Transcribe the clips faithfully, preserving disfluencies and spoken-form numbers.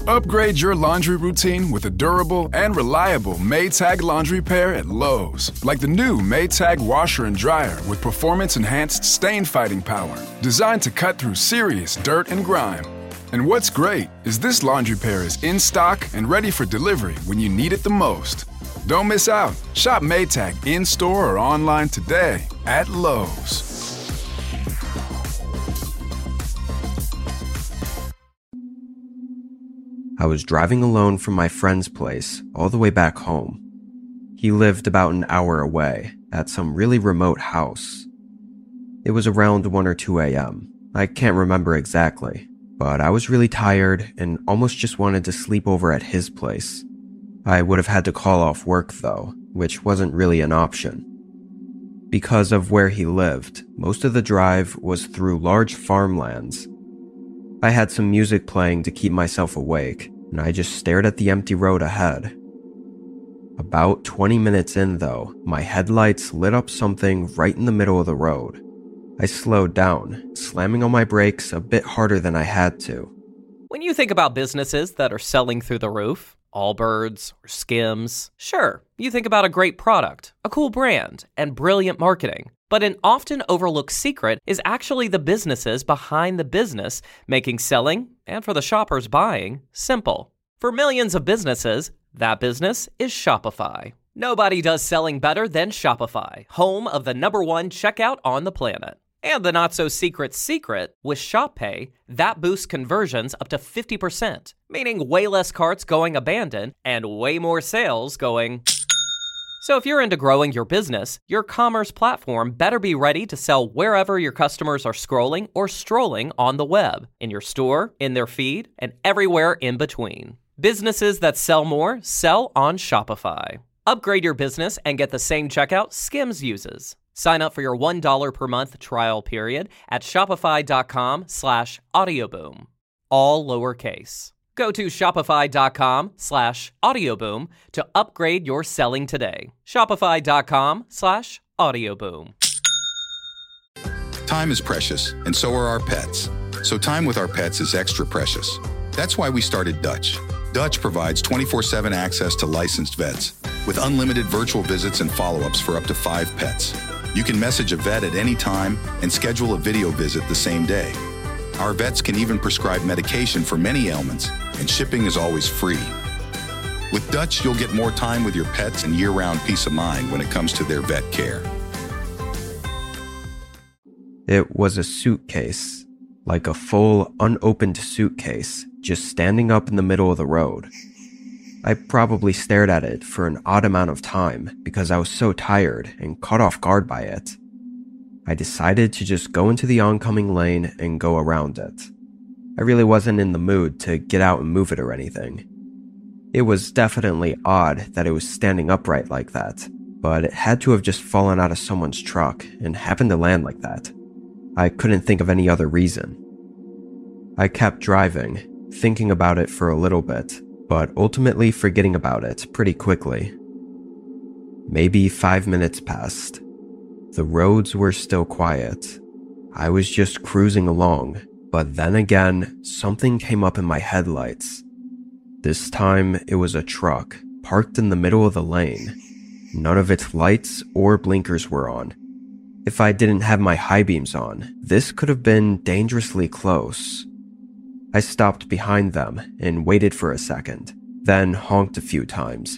Upgrade your laundry routine with a durable and reliable Maytag laundry pair at Lowe's. Like the new Maytag washer and dryer with performance-enhanced stain-fighting power. Designed to cut through serious dirt and grime. And what's great is this laundry pair is in stock and ready for delivery when you need it the most. Don't miss out. Shop Maytag in-store or online today at Lowe's. I was driving alone from my friend's place all the way back home. He lived about an hour away at some really remote house. It was around one or two a.m. I can't remember exactly, but I was really tired and almost just wanted to sleep over at his place. I would have had to call off work though, which wasn't really an option. Because of where he lived, most of the drive was through large farmlands. I had some music playing to keep myself awake, and I just stared at the empty road ahead. About twenty minutes in though, my headlights lit up something right in the middle of the road. I slowed down, slamming on my brakes a bit harder than I had to. When you think about businesses that are selling through the roof, Allbirds or Skims, sure, you think about a great product, a cool brand, and brilliant marketing. But an often overlooked secret is actually the businesses behind the business, making selling, and for the shoppers buying, simple. For millions of businesses, that business is Shopify. Nobody does selling better than Shopify, home of the number one checkout on the planet. And the not-so-secret secret, with Shop Pay, that boosts conversions up to fifty percent, meaning way less carts going abandoned and way more sales going... So if you're into growing your business, your commerce platform better be ready to sell wherever your customers are scrolling or strolling on the web, in your store, in their feed, and everywhere in between. Businesses that sell more sell on Shopify. Upgrade your business and get the same checkout Skims uses. Sign up for your one dollar per month trial period at shopify.com slash audioboom. All lowercase. Go to shopify.com slash audioboom to upgrade your selling today. Shopify.com slash audioboom. Time is precious, and so are our pets. So time with our pets is extra precious. That's why we started Dutch. Dutch provides twenty-four seven access to licensed vets with unlimited virtual visits and follow-ups for up to five pets. You can message a vet at any time and schedule a video visit the same day. Our vets can even prescribe medication for many ailments, and shipping is always free. With Dutch, you'll get more time with your pets and year-round peace of mind when it comes to their vet care. It was a suitcase, like a full, unopened suitcase, just standing up in the middle of the road. I probably stared at it for an odd amount of time because I was so tired and caught off guard by it. I decided to just go into the oncoming lane and go around it. I really wasn't in the mood to get out and move it or anything. It was definitely odd that it was standing upright like that, but it had to have just fallen out of someone's truck and happened to land like that. I couldn't think of any other reason. I kept driving, thinking about it for a little bit, but ultimately forgetting about it pretty quickly. Maybe five minutes passed. The roads were still quiet. I was just cruising along, but then again, something came up in my headlights. This time, it was a truck, parked in the middle of the lane. None of its lights or blinkers were on. If I didn't have my high beams on, this could have been dangerously close. I stopped behind them and waited for a second, then honked a few times.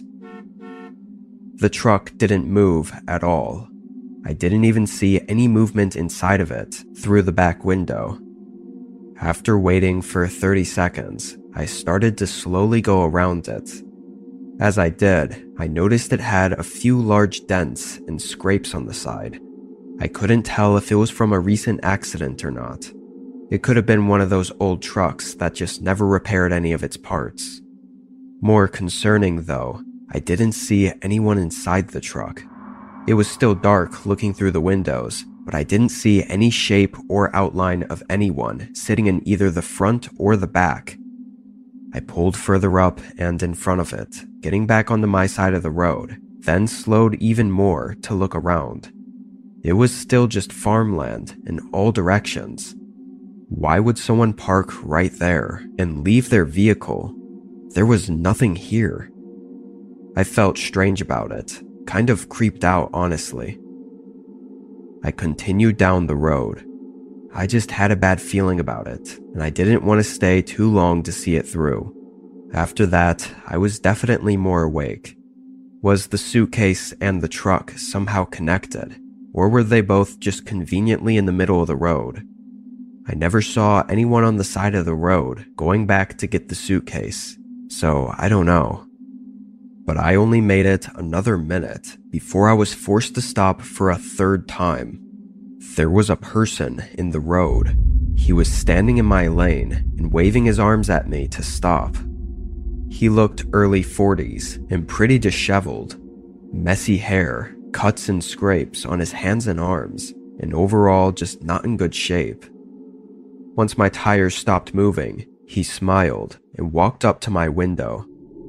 The truck didn't move at all. I didn't even see any movement inside of it through the back window. After waiting for thirty seconds, I started to slowly go around it. As I did, I noticed it had a few large dents and scrapes on the side. I couldn't tell if it was from a recent accident or not. It could have been one of those old trucks that just never repaired any of its parts. More concerning though, I didn't see anyone inside the truck. It was still dark looking through the windows, but I didn't see any shape or outline of anyone sitting in either the front or the back. I pulled further up and in front of it, getting back onto my side of the road, then slowed even more to look around. It was still just farmland in all directions. Why would someone park right there and leave their vehicle there was nothing here. I felt strange about it, kind of creeped out, honestly. I continued down the road. I just had a bad feeling about it, and I didn't want to stay too long to see it through. After that, I was definitely more awake. Was the suitcase and the truck somehow connected, or were they both just conveniently in the middle of the road? I never saw anyone on the side of the road going back to get the suitcase, so I don't know. But I only made it another minute before I was forced to stop for a third time. There was a person in the road. He was standing in my lane and waving his arms at me to stop. He looked early forties and pretty disheveled. Messy hair, cuts and scrapes on his hands and arms, and overall just not in good shape. Once my tires stopped moving, he smiled and walked up to my window.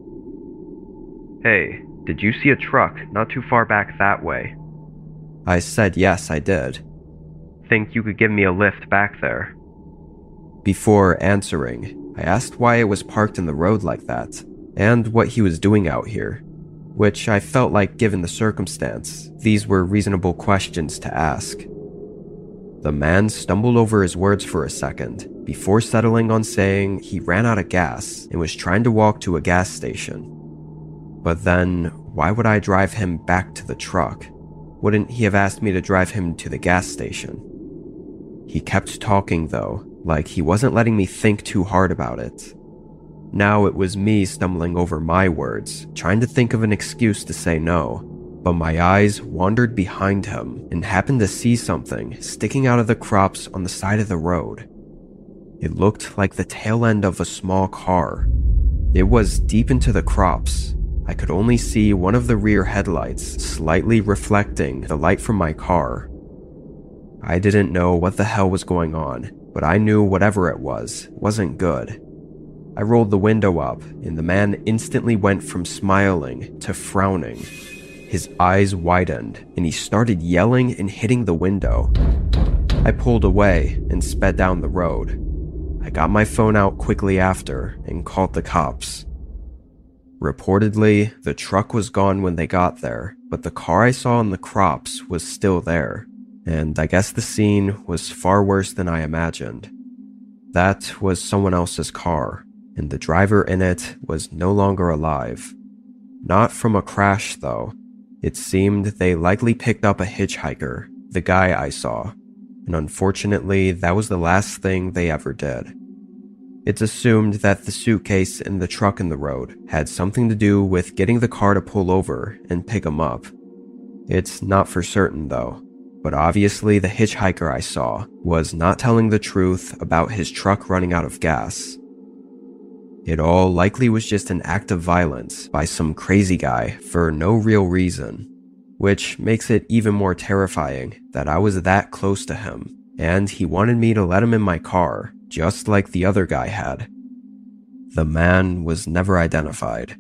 "Hey, did you see a truck not too far back that way?" I said yes, I did. "Think you could give me a lift back there?" Before answering, I asked why it was parked in the road like that, and what he was doing out here, which I felt like, given the circumstance, these were reasonable questions to ask. The man stumbled over his words for a second, before settling on saying he ran out of gas and was trying to walk to a gas station. But then, why would I drive him back to the truck? Wouldn't he have asked me to drive him to the gas station? He kept talking though, like he wasn't letting me think too hard about it. Now it was me stumbling over my words, trying to think of an excuse to say no, but my eyes wandered behind him and happened to see something sticking out of the crops on the side of the road. It looked like the tail end of a small car. It was deep into the crops. I could only see one of the rear headlights slightly reflecting the light from my car. I didn't know what the hell was going on, but I knew whatever it was wasn't good. I rolled the window up, and the man instantly went from smiling to frowning. His eyes widened, and he started yelling and hitting the window. I pulled away and sped down the road. I got my phone out quickly after and called the cops. Reportedly, the truck was gone when they got there, but the car I saw in the crops was still there, and I guess the scene was far worse than I imagined. That was someone else's car, and the driver in it was no longer alive. Not from a crash, though. It seemed they likely picked up a hitchhiker, the guy I saw, and unfortunately, that was the last thing they ever did. It's assumed that the suitcase and the truck in the road had something to do with getting the car to pull over and pick him up. It's not for certain, though, but obviously the hitchhiker I saw was not telling the truth about his truck running out of gas. It all likely was just an act of violence by some crazy guy for no real reason, which makes it even more terrifying that I was that close to him, and he wanted me to let him in my car, just like the other guy had. The man was never identified.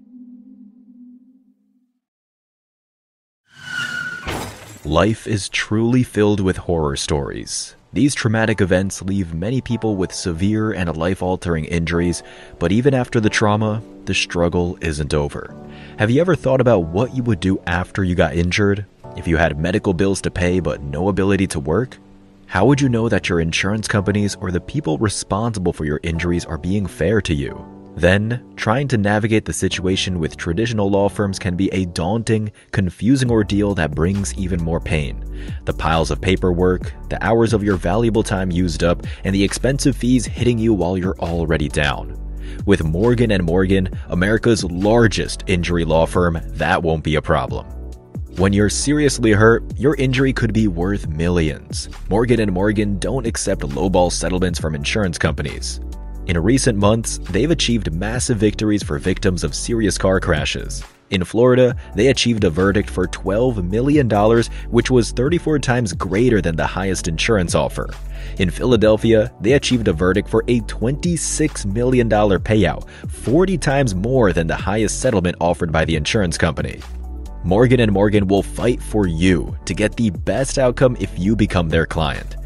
Life is truly filled with horror stories. These traumatic events leave many people with severe and life-altering injuries, but even after the trauma, the struggle isn't over. Have you ever thought about what you would do after you got injured? If you had medical bills to pay but no ability to work? How would you know that your insurance companies or the people responsible for your injuries are being fair to you? Then, trying to navigate the situation with traditional law firms can be a daunting, confusing ordeal that brings even more pain. The piles of paperwork, the hours of your valuable time used up, and the expensive fees hitting you while you're already down. With Morgan and Morgan, America's largest injury law firm, that won't be a problem. When you're seriously hurt, your injury could be worth millions. Morgan and Morgan don't accept lowball settlements from insurance companies. In recent months, they've achieved massive victories for victims of serious car crashes. In Florida, they achieved a verdict for twelve million dollars, which was thirty-four times greater than the highest insurance offer. In Philadelphia, they achieved a verdict for a twenty-six million dollars payout, forty times more than the highest settlement offered by the insurance company. Morgan and Morgan will fight for you to get the best outcome if you become their client.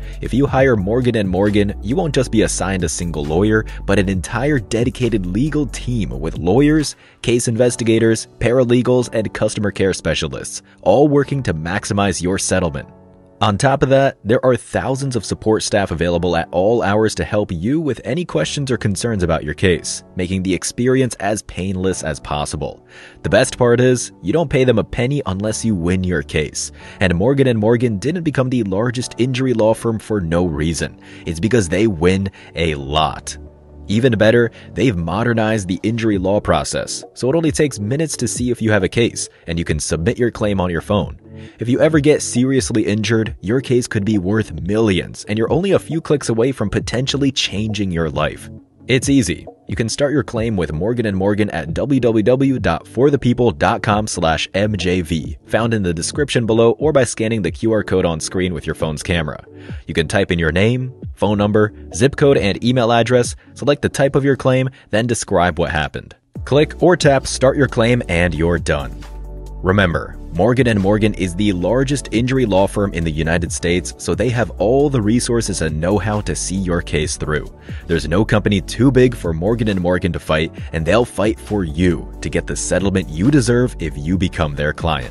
If you hire Morgan and Morgan, you won't just be assigned a single lawyer, but an entire dedicated legal team with lawyers, case investigators, paralegals, and customer care specialists, all working to maximize your settlement. On top of that, there are thousands of support staff available at all hours to help you with any questions or concerns about your case, making the experience as painless as possible. The best part is, you don't pay them a penny unless you win your case. And Morgan and Morgan didn't become the largest injury law firm for no reason. It's because they win a lot. Even better, they've modernized the injury law process, so it only takes minutes to see if you have a case, and you can submit your claim on your phone. If you ever get seriously injured, your case could be worth millions, and you're only a few clicks away from potentially changing your life. It's easy. You can start your claim with Morgan and Morgan at w w w dot for the people dot com slash m j v, found in the description below, or by scanning the Q R code on screen with your phone's camera. You can type in your name, phone number, zip code, and email address, select the type of your claim, then describe what happened. Click or tap Start Your Claim and you're done. Remember, Morgan and Morgan is the largest injury law firm in the United States, so they have all the resources and know-how to see your case through. There's no company too big for Morgan and Morgan to fight, and they'll fight for you to get the settlement you deserve if you become their client.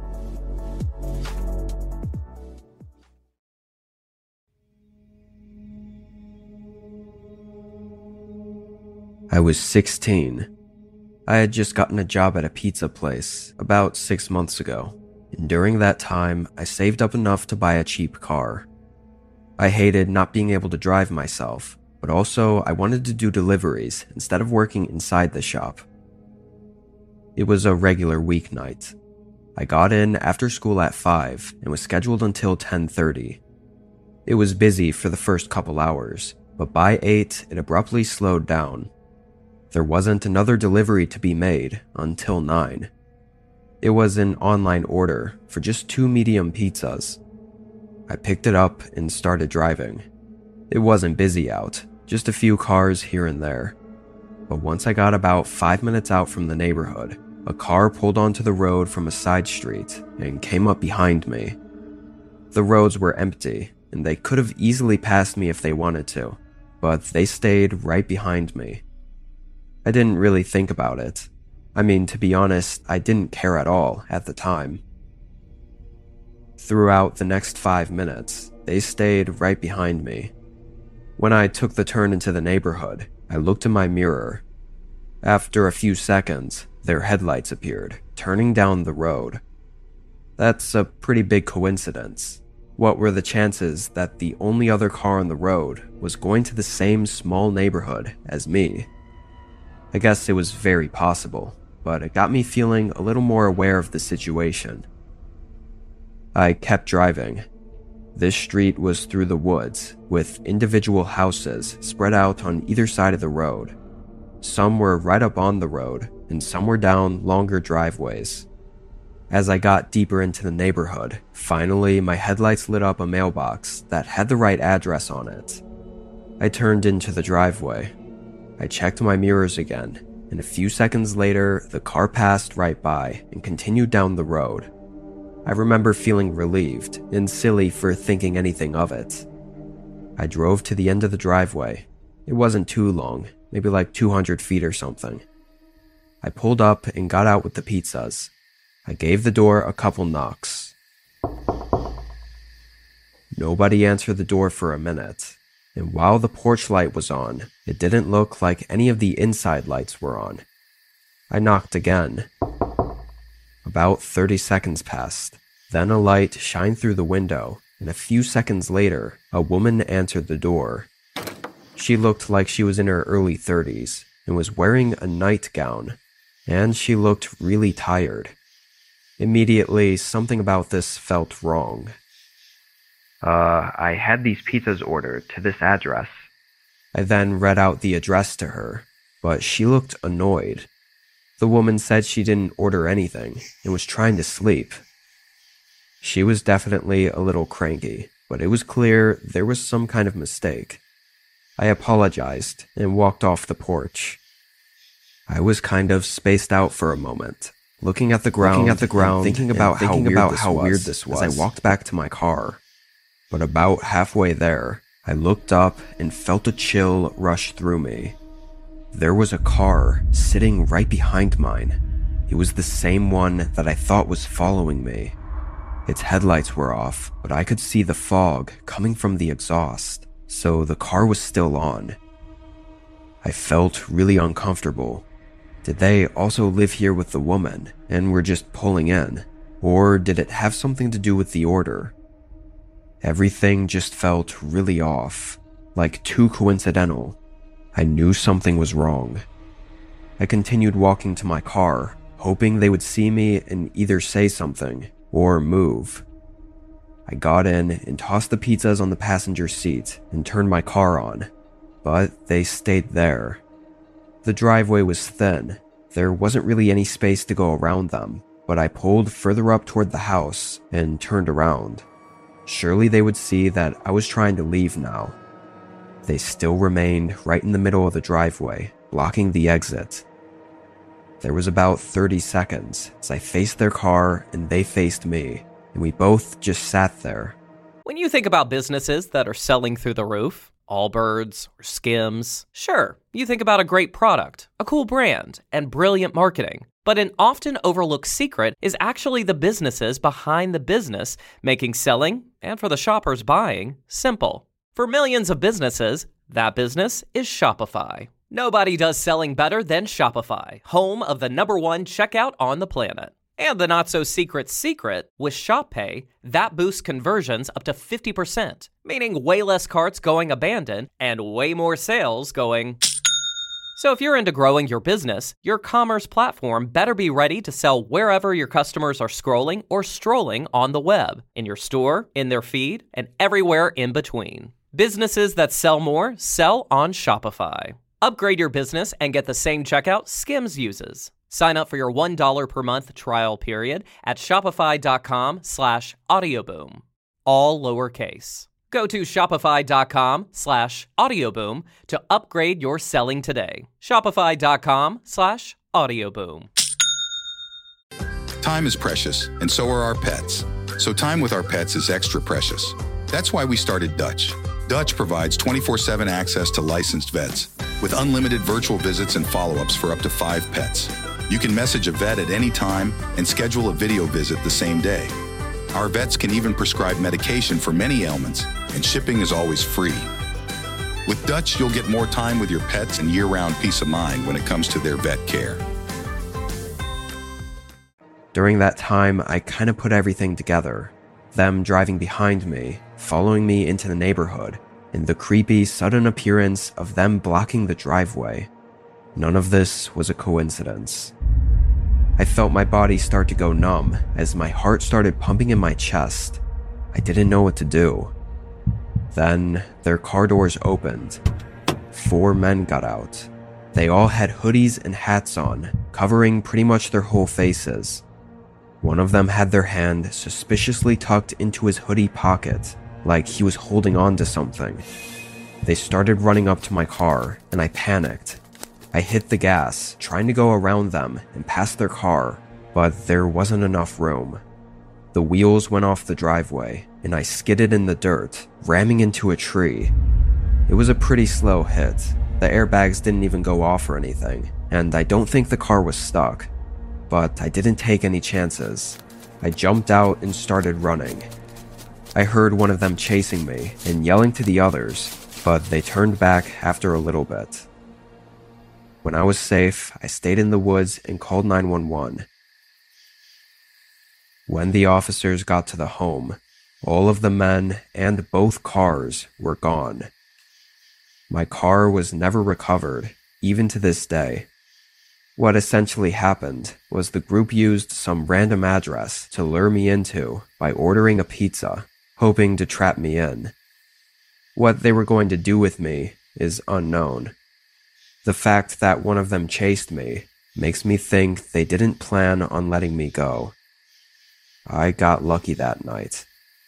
I was sixteen. I had just gotten a job at a pizza place about six months ago, and during that time, I saved up enough to buy a cheap car. I hated not being able to drive myself, but also I wanted to do deliveries instead of working inside the shop. It was a regular weeknight. I got in after school at five and was scheduled until ten thirty. It was busy for the first couple hours, but by eight, it abruptly slowed down. There wasn't another delivery to be made until nine. It was an online order for just two medium pizzas. I picked it up and started driving. It wasn't busy out, just a few cars here and there. But once I got about five minutes out from the neighborhood, a car pulled onto the road from a side street and came up behind me. The roads were empty, and they could have easily passed me if they wanted to, but they stayed right behind me. I didn't really think about it. I mean, to be honest, I didn't care at all at the time. Throughout the next five minutes, they stayed right behind me. When I took the turn into the neighborhood, I looked in my mirror. After a few seconds, their headlights appeared, turning down the road. That's a pretty big coincidence. What were the chances that the only other car on the road was going to the same small neighborhood as me? I guess it was very possible, but it got me feeling a little more aware of the situation. I kept driving. This street was through the woods, with individual houses spread out on either side of the road. Some were right up on the road, and some were down longer driveways. As I got deeper into the neighborhood, finally my headlights lit up a mailbox that had the right address on it. I turned into the driveway. I checked my mirrors again, and a few seconds later, the car passed right by and continued down the road. I remember feeling relieved and silly for thinking anything of it. I drove to the end of the driveway. It wasn't too long, maybe like two hundred feet or something. I pulled up and got out with the pizzas. I gave the door a couple knocks. Nobody answered the door for a minute. And while the porch light was on, it didn't look like any of the inside lights were on. I knocked again. About thirty seconds passed. Then a light shined through the window, and a few seconds later, a woman answered the door. She looked like she was in her early thirties and was wearing a nightgown, and she looked really tired. Immediately, something about this felt wrong. Uh, I had these pizzas ordered to this address. I then read out the address to her, but she looked annoyed. The woman said she didn't order anything and was trying to sleep. She was definitely a little cranky, but it was clear there was some kind of mistake. I apologized and walked off the porch. I was kind of spaced out for a moment, looking at the ground, looking at the ground, thinking about how, thinking weird, about this how weird this was as I walked back to my car. But about halfway there, I looked up and felt a chill rush through me. There was a car sitting right behind mine. It was the same one that I thought was following me. Its headlights were off, but I could see the fog coming from the exhaust, so the car was still on. I felt really uncomfortable. Did they also live here with the woman and were just pulling in? Or did it have something to do with the order? Everything just felt really off, like too coincidental. I knew something was wrong. I continued walking to my car, hoping they would see me and either say something or move. I got in and tossed the pizzas on the passenger seat and turned my car on, but they stayed there. The driveway was thin. There wasn't really any space to go around them, but I pulled further up toward the house and turned around. Surely they would see that I was trying to leave now. They still remained right in the middle of the driveway, blocking the exit. There was about thirty seconds as I faced their car and they faced me, and we both just sat there. When you think about businesses that are selling through the roof, Allbirds or Skims, sure, you think about a great product, a cool brand, and brilliant marketing. But an often overlooked secret is actually the businesses behind the business, making selling, and for the shoppers buying, simple. For millions of businesses, that business is Shopify. Nobody does selling better than Shopify, home of the number one checkout on the planet. And the not-so-secret secret, with ShopPay, that boosts conversions up to fifty percent, meaning way less carts going abandoned and way more sales going... So if you're into growing your business, your commerce platform better be ready to sell wherever your customers are scrolling or strolling on the web, in your store, in their feed, and everywhere in between. Businesses that sell more sell on Shopify. Upgrade your business and get the same checkout Skims uses. Sign up for your one dollar per month trial period at shopify.com slash audioboom. All lowercase. Go to shopify.com slash audioboom to upgrade your selling today. Shopify.com slash audioboom. Time is precious, and so are our pets. So time with our pets is extra precious. That's why we started Dutch. Dutch provides twenty-four seven access to licensed vets with unlimited virtual visits and follow-ups for up to five pets. You can message a vet at any time and schedule a video visit the same day. Our vets can even prescribe medication for many ailments, and shipping is always free. With Dutch, you'll get more time with your pets and year-round peace of mind when it comes to their vet care. During that time, I kind of put everything together. Them driving behind me, following me into the neighborhood, and the creepy, sudden appearance of them blocking the driveway. None of this was a coincidence. I felt my body start to go numb as my heart started pumping in my chest. I didn't know what to do. Then, their car doors opened. Four men got out. They all had hoodies and hats on, covering pretty much their whole faces. One of them had their hand suspiciously tucked into his hoodie pocket, like he was holding on to something. They started running up to my car, and I panicked. I hit the gas, trying to go around them and past their car, but there wasn't enough room. The wheels went off the driveway, and I skidded in the dirt, ramming into a tree. It was a pretty slow hit. The airbags didn't even go off or anything, and I don't think the car was stuck. But I didn't take any chances. I jumped out and started running. I heard one of them chasing me and yelling to the others, but they turned back after a little bit. When I was safe, I stayed in the woods and called nine one one. When the officers got to the home, all of the men and both cars were gone. My car was never recovered, even to this day. What essentially happened was the group used some random address to lure me into by ordering a pizza, hoping to trap me in. What they were going to do with me is unknown. The fact that one of them chased me makes me think they didn't plan on letting me go. I got lucky that night.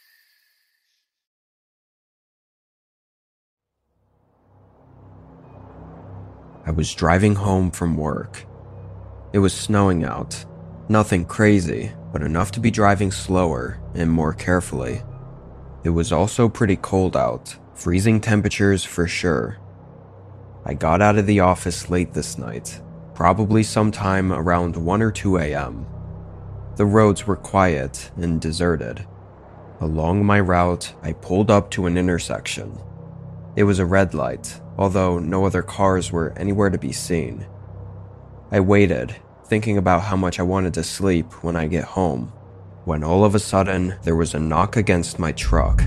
I was driving home from work. It was snowing out. Nothing crazy, but enough to be driving slower and more carefully. It was also pretty cold out, freezing temperatures for sure. I got out of the office late this night, probably sometime around one or two a.m. The roads were quiet and deserted. Along my route, I pulled up to an intersection. It was a red light, although no other cars were anywhere to be seen. I waited, thinking about how much I wanted to sleep when I get home, when all of a sudden there was a knock against my truck.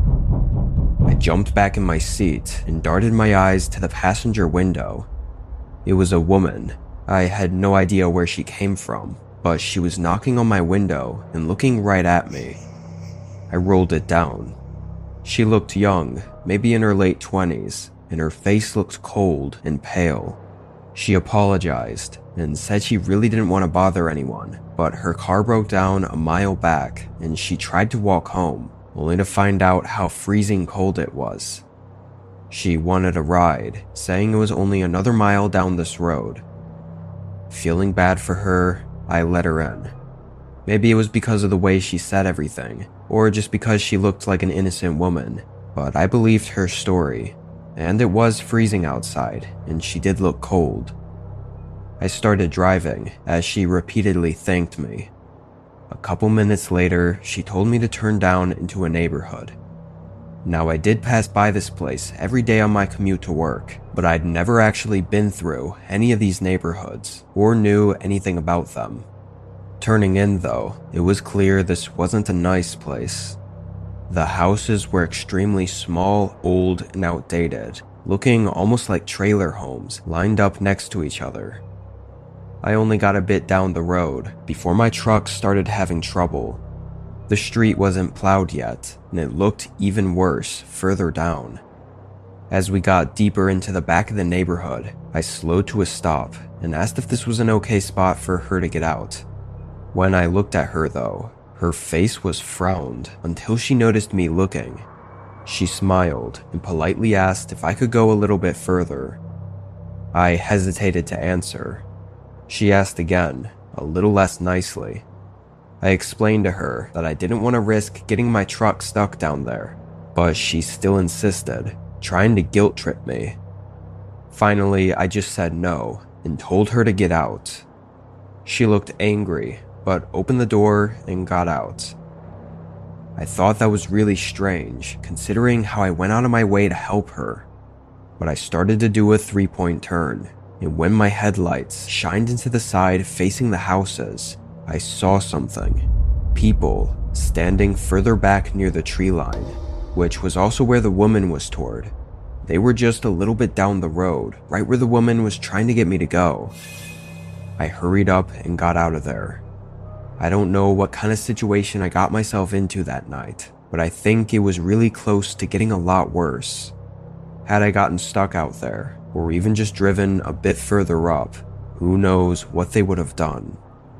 I jumped back in my seat and darted my eyes to the passenger window. It was a woman. I had no idea where she came from, but she was knocking on my window and looking right at me. I rolled it down. She looked young, maybe in her late twenties, and her face looked cold and pale. She apologized and said she really didn't want to bother anyone, but her car broke down a mile back and she tried to walk home, only to find out how freezing cold it was. She wanted a ride, saying it was only another mile down this road. Feeling bad for her, I let her in. Maybe it was because of the way she said everything, or just because she looked like an innocent woman, but I believed her story, and it was freezing outside, and she did look cold. I started driving as she repeatedly thanked me. A couple minutes later, she told me to turn down into a neighborhood. Now, I did pass by this place every day on my commute to work, but I'd never actually been through any of these neighborhoods or knew anything about them. Turning in, though, it was clear this wasn't a nice place. The houses were extremely small, old, and outdated, looking almost like trailer homes lined up next to each other. I only got a bit down the road before my truck started having trouble. The street wasn't plowed yet, and it looked even worse further down. As we got deeper into the back of the neighborhood, I slowed to a stop and asked if this was an okay spot for her to get out. When I looked at her, though, her face was frowned until she noticed me looking. She smiled and politely asked if I could go a little bit further. I hesitated to answer. She asked again, a little less nicely. I explained to her that I didn't want to risk getting my truck stuck down there, but she still insisted, trying to guilt trip me. Finally, I just said no and told her to get out. She looked angry, but opened the door and got out. I thought that was really strange, considering how I went out of my way to help her. But I started to do a three-point turn, and when my headlights shined into the side facing the houses, I saw something. People standing further back near the tree line, which was also where the woman was toward. They were just a little bit down the road, right where the woman was trying to get me to go. I hurried up and got out of there. I don't know what kind of situation I got myself into that night, but I think it was really close to getting a lot worse. Had I gotten stuck out there, or even just driven a bit further up, who knows what they would have done.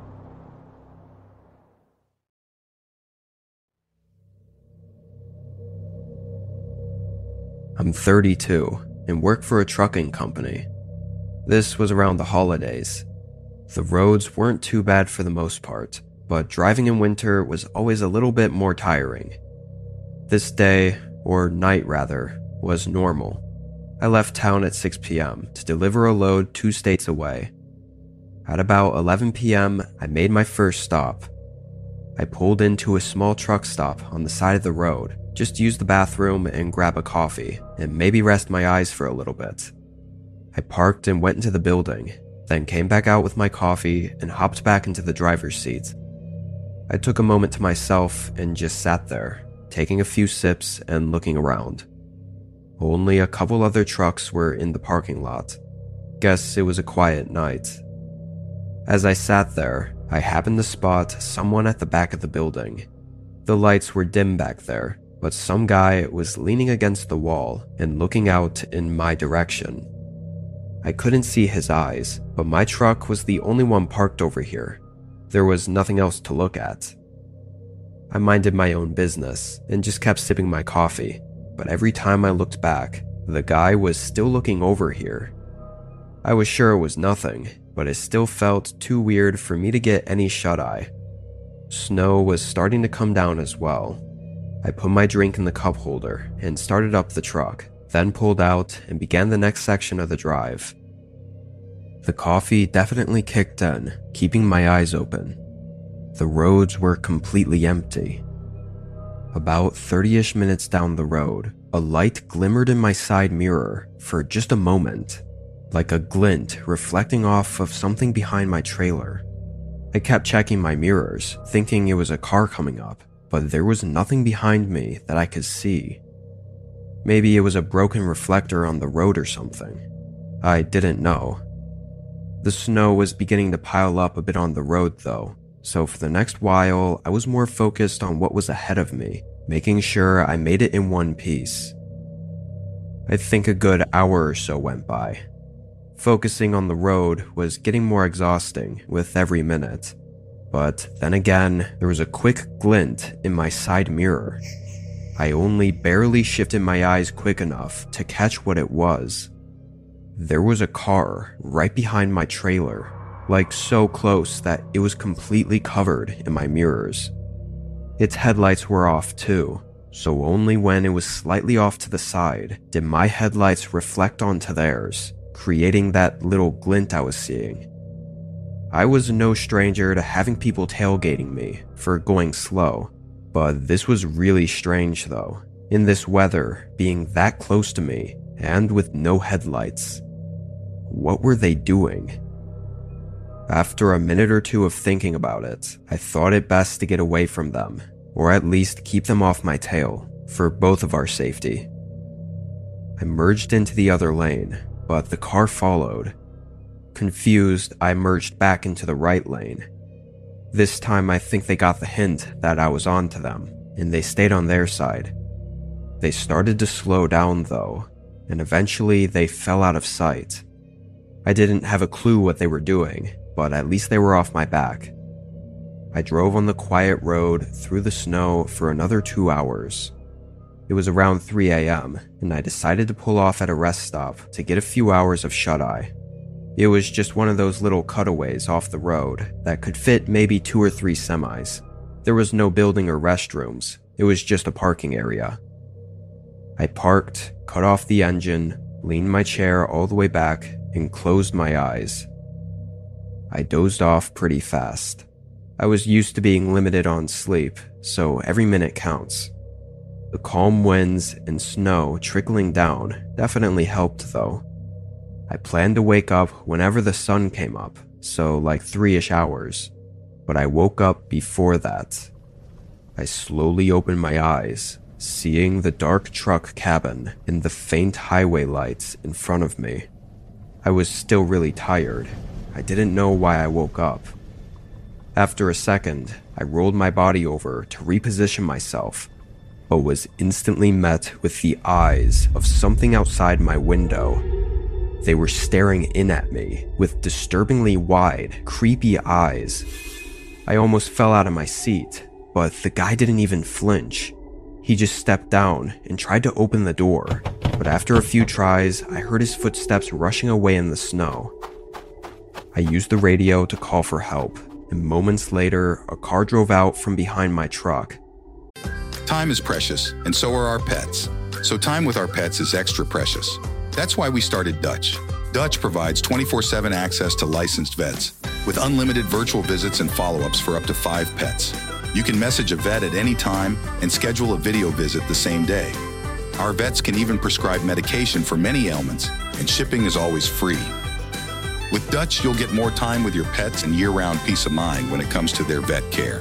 I'm thirty-two and work for a trucking company. This was around the holidays. The roads weren't too bad for the most part, but driving in winter was always a little bit more tiring. This day, or night rather, was normal. I left town at six p.m. to deliver a load two states away. At about eleven p.m., I made my first stop. I pulled into a small truck stop on the side of the road, just to use the bathroom and grab a coffee, and maybe rest my eyes for a little bit. I parked and went into the building, then came back out with my coffee and hopped back into the driver's seat. I took a moment to myself and just sat there, taking a few sips and looking around. Only a couple other trucks were in the parking lot. Guess it was a quiet night. As I sat there, I happened to spot someone at the back of the building. The lights were dim back there, but some guy was leaning against the wall and looking out in my direction. I couldn't see his eyes, but my truck was the only one parked over here. There was nothing else to look at. I minded my own business and just kept sipping my coffee, but every time I looked back, the guy was still looking over here. I was sure it was nothing, but it still felt too weird for me to get any shut-eye. Snow was starting to come down as well. I put my drink in the cup holder and started up the truck, then pulled out and began the next section of the drive. The coffee definitely kicked in, keeping my eyes open. The roads were completely empty. About thirty-ish minutes down the road, a light glimmered in my side mirror for just a moment, like a glint reflecting off of something behind my trailer. I kept checking my mirrors, thinking it was a car coming up, but there was nothing behind me that I could see. Maybe it was a broken reflector on the road or something. I didn't know. The snow was beginning to pile up a bit on the road though, so for the next while, I was more focused on what was ahead of me, making sure I made it in one piece. I think a good hour or so went by. Focusing on the road was getting more exhausting with every minute. But then again, there was a quick glint in my side mirror. I only barely shifted my eyes quick enough to catch what it was. There was a car right behind my trailer, like so close that it was completely covered in my mirrors. Its headlights were off too, so only when it was slightly off to the side did my headlights reflect onto theirs, creating that little glint I was seeing. I was no stranger to having people tailgating me for going slow, but this was really strange though, in this weather being that close to me and with no headlights. What were they doing? After a minute or two of thinking about it, I thought it best to get away from them, or at least keep them off my tail, for both of our safety. I merged into the other lane, but the car followed. Confused, I merged back into the right lane. This time I think they got the hint that I was on to them, and they stayed on their side. They started to slow down though, and eventually they fell out of sight. I didn't have a clue what they were doing, but at least they were off my back. I drove on the quiet road through the snow for another two hours. It was around three a.m., and I decided to pull off at a rest stop to get a few hours of shut-eye. It was just one of those little cutaways off the road that could fit maybe two or three semis. There was no building or restrooms, it was just a parking area. I parked, cut off the engine, leaned my chair all the way back, and closed my eyes. I dozed off pretty fast. I was used to being limited on sleep, so every minute counts. The calm winds and snow trickling down definitely helped though. I planned to wake up whenever the sun came up, so like three-ish hours, but I woke up before that. I slowly opened my eyes, seeing the dark truck cabin and the faint highway lights in front of me. I was still really tired. I didn't know why I woke up. After a second, I rolled my body over to reposition myself, but was instantly met with the eyes of something outside my window. They were staring in at me with disturbingly wide, creepy eyes. I almost fell out of my seat, but the guy didn't even flinch. He just stepped down and tried to open the door, but after a few tries, I heard his footsteps rushing away in the snow. I used the radio to call for help, and moments later, a car drove out from behind my truck. Time is precious, and so are our pets. So time with our pets is extra precious. That's why we started Dutch. Dutch provides twenty-four seven access to licensed vets, with unlimited virtual visits and follow-ups for up to five pets. You can message a vet at any time and schedule a video visit the same day. Our vets can even prescribe medication for many ailments, and shipping is always free. With Dutch, you'll get more time with your pets and year-round peace of mind when it comes to their vet care.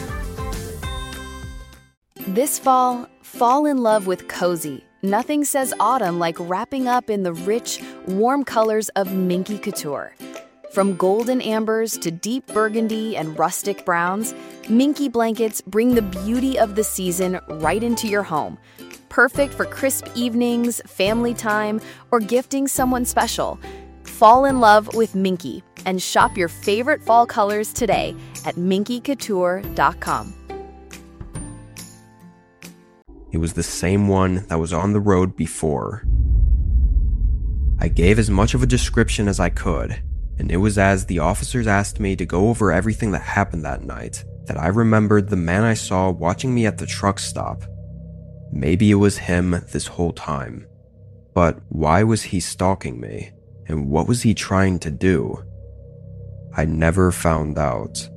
This fall, fall in love with cozy. Nothing says autumn like wrapping up in the rich, warm colors of Minky Couture. From golden ambers to deep burgundy and rustic browns, Minky blankets bring the beauty of the season right into your home. Perfect for crisp evenings, family time, or gifting someone special. Fall in love with Minky and shop your favorite fall colors today at minky couture dot com. It was the same one that was on the road before. I gave as much of a description as I could, and it was as the officers asked me to go over everything that happened that night that I remembered the man I saw watching me at the truck stop. Maybe it was him this whole time. But why was he stalking me? And what was he trying to do? I never found out.